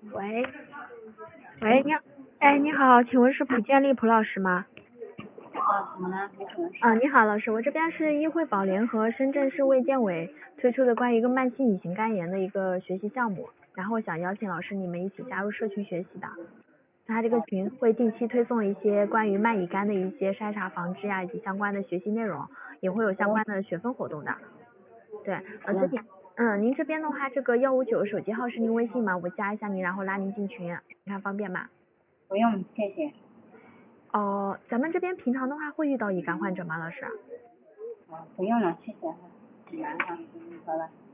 喂，喂，你好，请问是蒲建立蒲老师吗？ 怎么了？有什么事？ 你好，老师，我这边是医惠保联合深圳市卫健委推出的关于一个慢性乙型肝炎的一个学习项目，然后我想邀请老师你们一起加入社群学习的。它这个群会定期推送一些关于慢乙肝的一些筛查防治以及相关的学习内容，也会有相关的学分活动的。对，您这边的话，这个159手机号是您微信吗？我加一下您，然后拉您进群，你看方便吗？ 不用，谢谢。 咱们这边平常的话会遇到乙肝患者吗，老师？ 不用了，谢谢。好了。